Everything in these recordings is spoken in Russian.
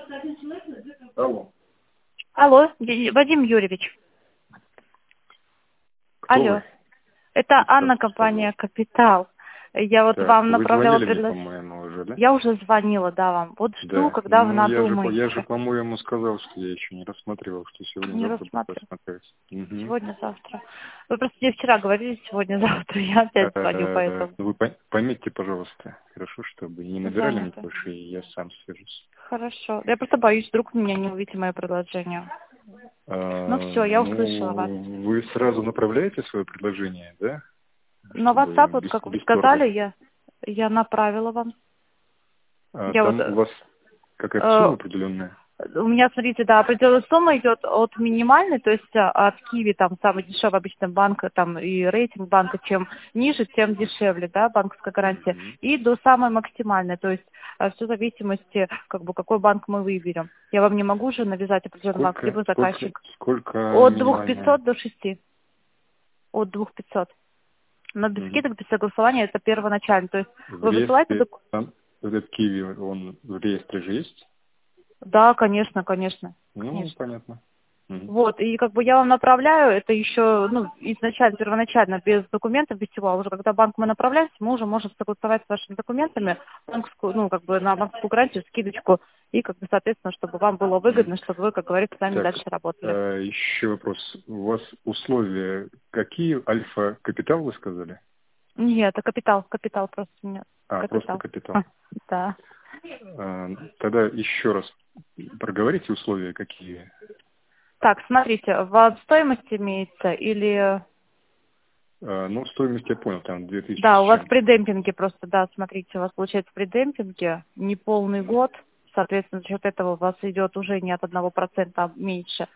Алло. Алло, Вадим Юрьевич. Кто Алло. вы? Это Анна, Представьтесь, компания пожалуйста. «Капитал». Я вот Так, вам вы направляла звонили мне, предложение. по-моему, уже, да? Я уже звонила, да, вам. Вот жду, Да. когда вы Ну, я же, надумаете. по-моему, сказал, что я еще не рассматривал, что Не сегодня-завтра буду рассматриваю. рассматривать. Угу. Сегодня-завтра. Вы просто мне вчера говорили, сегодня-завтра. Я опять звоню, поэтому. Вы пометьте, пожалуйста, хорошо, чтобы не набирали мне Занято. больше, и я сам свяжусь. Хорошо. Я просто боюсь, вдруг вы меня не увидите мое предложение. Ну все, я услышала вас. Ну, вы сразу направляете свое предложение, да? На Чтобы WhatsApp, вот как вы без торга. сказали, я направила вам. Я вот Там у вас какая-то сумма определенная? у меня, смотрите, да, определенная сумма идет от минимальной, то есть от Киви, там, самый дешевый обычно банк, там, и рейтинг банка, чем ниже, тем дешевле, да, банковская гарантия, Мгм. и до самой максимальной, то есть все в зависимости, как бы, какой банк мы выберем. Я вам не могу уже навязать определенный банк, либо заказчик. Сколько От минимальная? 2500 до 6. От 2500. Но без Мгм. скидок, без согласования, это первоначально, то есть В вы высылаете реестре, документы. там, этот Киви, он в реестре же есть? Да, конечно, конечно, Ну, конечно. понятно. Мгм. Вот, и как бы я вам направляю, это еще, ну, изначально, первоначально, без документов, без всего, а уже когда в банк мы направляемся, мы уже можем согласовать с вашими документами банковскую, ну, как бы на банковскую гарантию, скидочку, и, как бы, соответственно, чтобы вам было Мгм. выгодно, чтобы вы, как говорится, сами Так, дальше работали. еще вопрос. У вас условия какие? Альфа-капитал вы сказали? Нет, это капитал просто нет, Просто капитал. капитал. Да. Тогда еще раз проговорите условия какие. Так, смотрите, в стоимости имеется или... Ну, стоимость я понял, там 2000 Да, с у вас чем-то. при демпинге просто, да, смотрите, у вас получается при демпинге неполный год, соответственно, за счет этого у вас идет уже не от 1%, а меньше.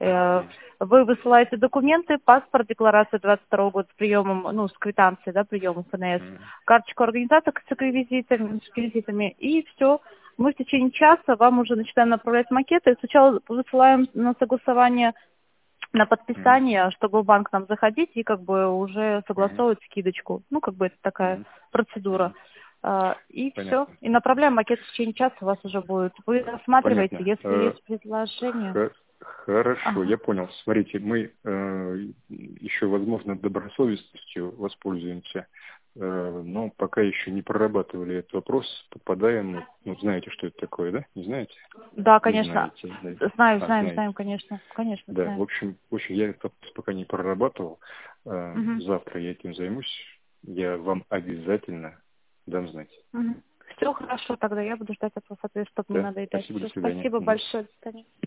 Вы высылаете документы, паспорт, декларацию 22 года с приемом, ну, с квитанцией, да, приемом ФНС, Мгм. карточку организатора с реквизитами, и все. Мы в течение часа вам уже начинаем направлять макеты. Сначала высылаем на согласование, на Мгм. подписание, чтобы в банк нам заходить и как бы уже Мгм. согласовывать скидочку. Ну, как бы это такая Мгм. процедура. Мгм. И все. Понятно. И направляем макет в течение часа у вас уже будет. Вы рассматриваете, Понятно. если есть предложение. Хорошо, Ага. я понял. Смотрите, мы еще, возможно, добросовестностью воспользуемся, но пока еще не прорабатывали этот вопрос. Попадаем, ну, знаете, что это такое, да? Не знаете? Да, Не конечно. знаете. Да. Знаете. Знаем, конечно. Конечно, Да, в знаем. общем, я этот вопрос пока не прорабатывал. Угу. Завтра я этим займусь. Я вам обязательно дам знать. Угу. Все хорошо, тогда я буду ждать от вас ответ, чтобы не Да, надоедать. спасибо, до Все, свидания. спасибо Мгм. большое. До свидания.